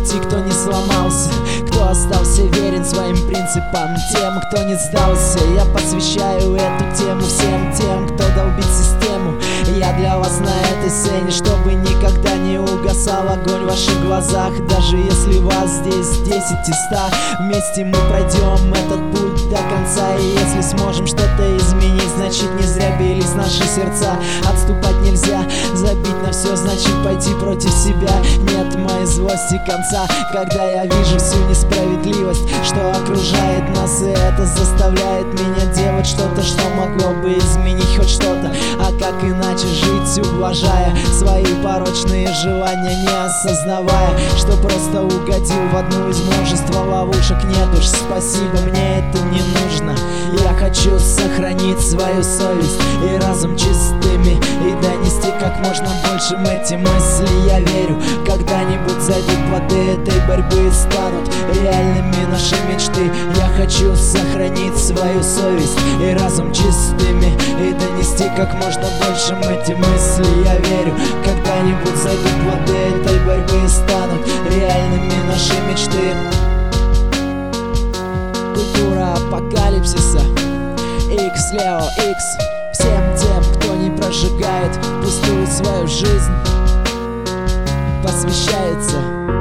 пути, кто не сломался, кто остался верен своим принципам, тем, кто не сдался. Я посвящаю эту тему всем тем, кто долбит систему. Я для вас на этой сцене, чтобы никогда не угасал огонь в ваших глазах. Даже если вас здесь 10 из 100, вместе мы пройдем этот путь до конца. И если сможем что-то изменить, значит не зря бились наши сердца. Отступать нельзя, забить на все значит пойти против себя. Нет моей злости конца, когда я вижу всю несправедливость, что окружает нас, и это заставляет меня делать что-то, что могло бы изменить хоть что-то. А как иначе жить, ублажая свои порочные желания, не осознавая, что просто угодил в одну из множества ловушек. Нет уж, спасибо, мне это не нужно. Я хочу сохранить свою совесть и разум чистыми, и донести как можно больше эти мысли. Я верю, когда-нибудь зайдут плоды этой борьбы и станут реальными наши мечты. Я хочу сохранить свою совесть и разум чистыми, и донести как можно больше эти мысли. Я верю, когда-нибудь зайдут плоды этой борьбы и станут реальными наши мечты. Культура апокалипсиса. X, Leo, X. Всем тем, кто не прожигает впустую свою жизнь, посвящается.